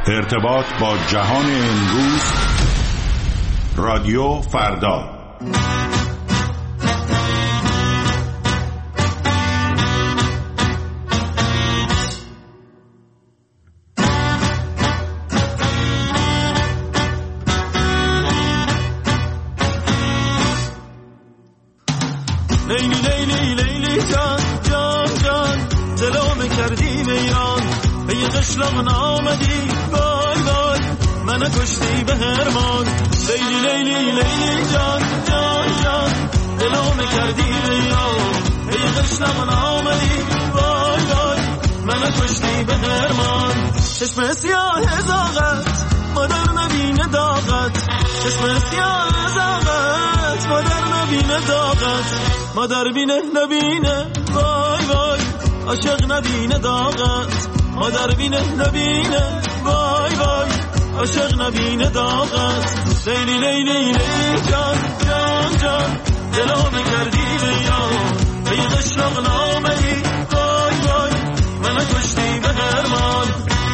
ارتباط با جهان امروز، رادیو فردا. لیلی لیلی لیلی جان جان جان دلم کردی میران به یه قشلاق آمدی وای وای منو کشتی به هرمان. لیلی لیلی لیلی جان جان جان دلم کردی میران به یه قشلاق آمدی وای وای منو کشتی به هرمان. چشم سیاه زاغت مادر نبینه داغت، چشم سیاه زاغت مادر نبینه داغت، مادر بینه نبینه وای وای عاشق نبینه داغت، مادر بینه نبینه وای وای عاشق نبینه داغت. لیلی لیلی لیلی جان جان جان دلم کردی بیان به یه قشلاق نامدی وای وای منو کشتی به هرمان.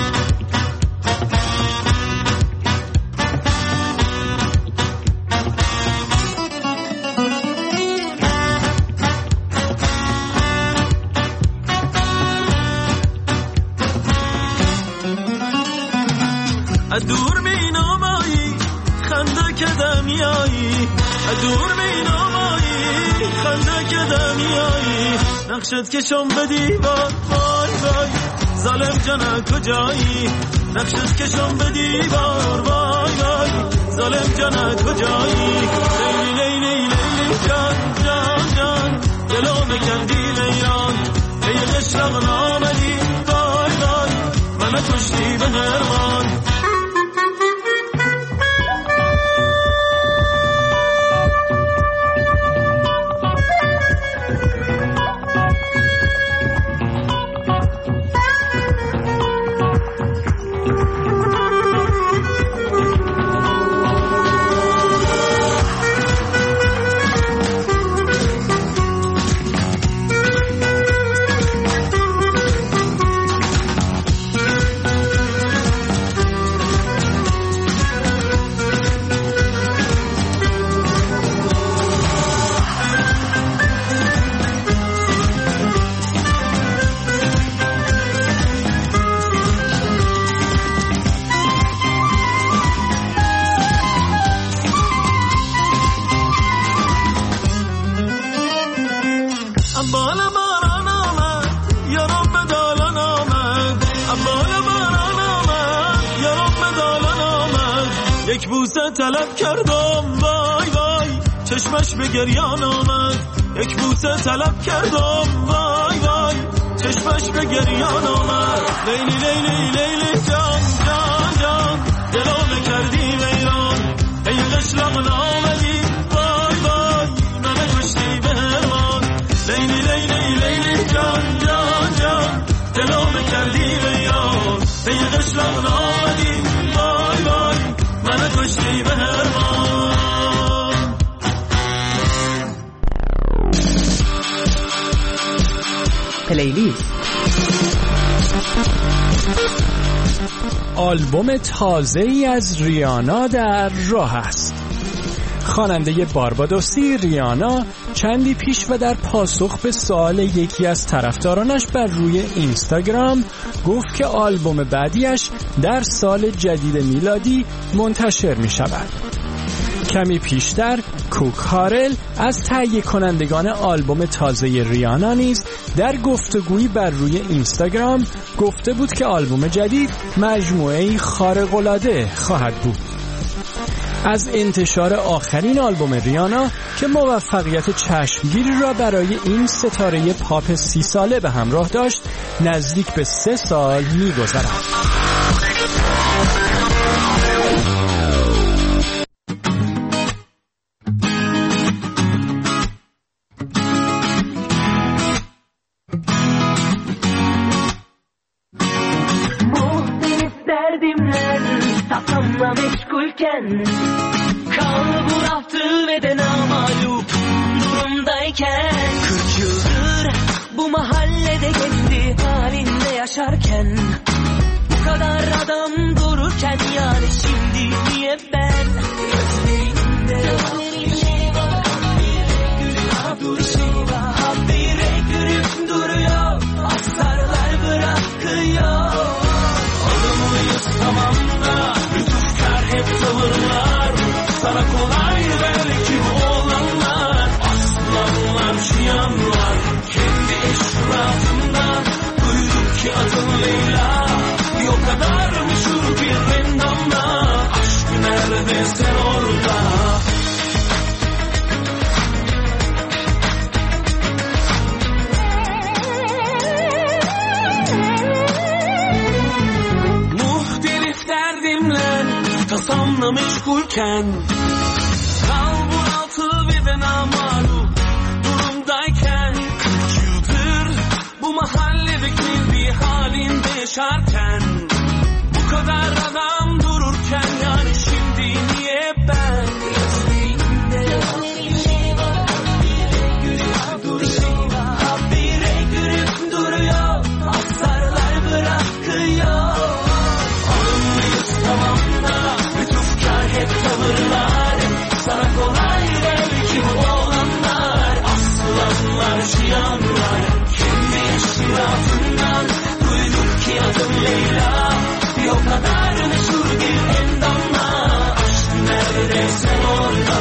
دور می نامایی خنده که دمیایی، دور می نامایی خنده که دمیایی، نقشت کشم به دیوار وای وای ظالم جان کجایی، نقشت کشم به دیوار وای وای ظالم جان کجایی. لیلی لیلی لیلی جان جان جان دلم کردی میران به یه قشلاق نامدی وای وای منو کشتی به هرمان. یک بوسه طلب کردم وای وای چشمش به گریان آمد، یک بوسه طلب کردم وای وای چشمش به گریان آمد. لیلی لیلی لیلی جان جان جان دلم کردی ویران ای قشلاق نامدی وای وای منو کشتی به هرمان. لیلی لیلی لیلی جان جان جان دلم کردی ویران ای قشلاق نامدی وای وای منو کشتی به هرمان. پلیلیست. آلبوم تازه‌ای از ریانا در راه است. خواننده باربادوسی ریانا چندی پیش و در پاسخ به سوال یکی از طرفدارانش بر روی اینستاگرام گفت که آلبوم بعدیش در سال جدید میلادی منتشر می شود. کمی پیشتر کوک هارل از تهیه کنندگان آلبوم تازه ریانا نیز در گفتگویی بر روی اینستاگرام گفته بود که آلبوم جدید مجموعه‌ای خارق‌العاده خواهد بود. از انتشار آخرین آلبوم ریانا که موفقیت چشمگیری را برای این ستاره پاپ 30 ساله به همراه داشت نزدیک به 3 سال می‌گذرد. meşgulken kal bu raftı ve de namalup durumdayken 40 yıldır bu mahallede kendi halinde yaşarken bu kadar adam durur yaşayan var. Kendi eşrafından duyduk ki adın Leyla. O kadar meşhur bir endamla, aşk nerede sen orada? Muhtelif derdimle, tasamla meşgulken, kalbur altı ve de namalup durumdayken, 40 yıldır bu mahalledeki bir halinde yaşarken, bu kadar adam dururken, yani şimdi niye ben? Gözlerinde bir şey var, habire gülüp duruyor, habire gülüp duruyor, asarlar bırakıyor. Alımlıyız tamam da, lütufkar hep tavırlar, sana kolay belki bu olanlar, aslanlar şiyanlar, kendi eşrafından duyduk ki adım Leyla. O kadar meşhur bir endamla, aşk nerede sen orada?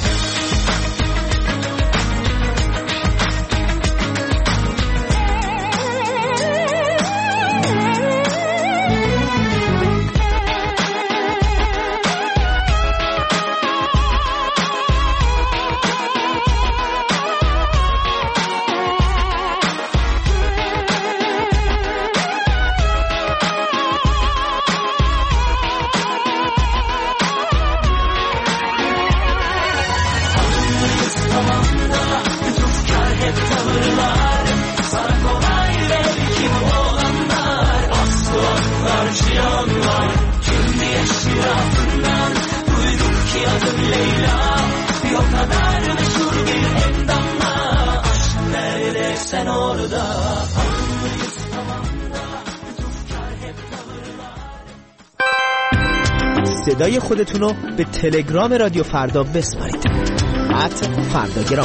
صدای خودتونو به تلگرام رادیو فردا بسپارید. @فرداگرام.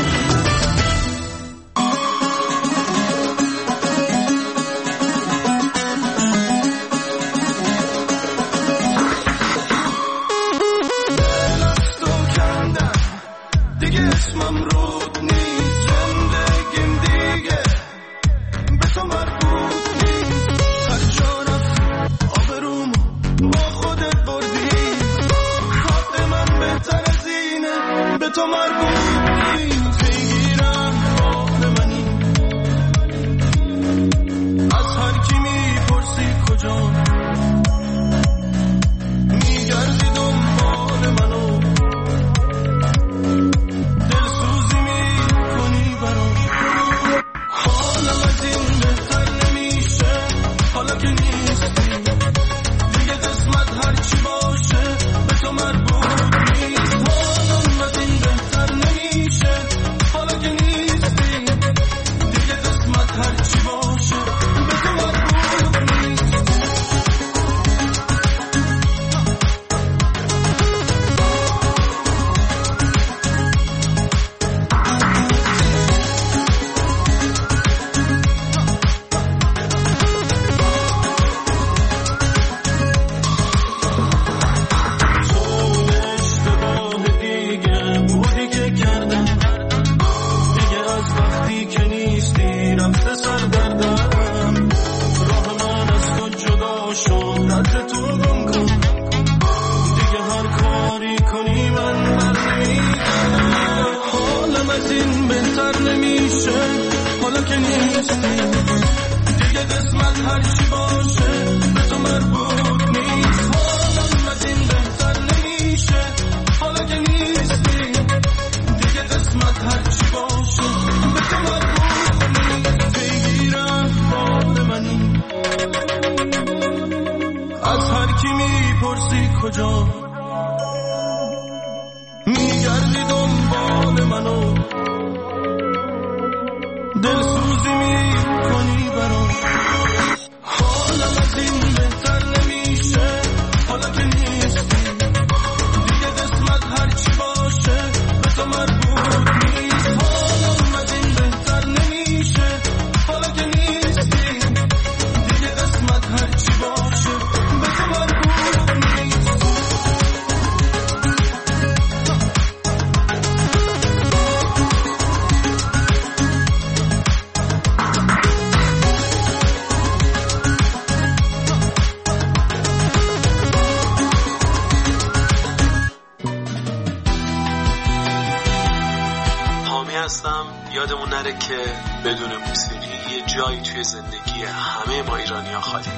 یادمون نره که بدون موسیقی یه جایی توی زندگی همه ما ایرانی‌ها خالی.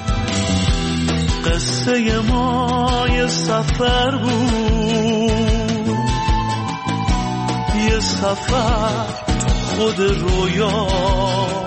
قصه ما یه سفر بود، یه سفر خود رویا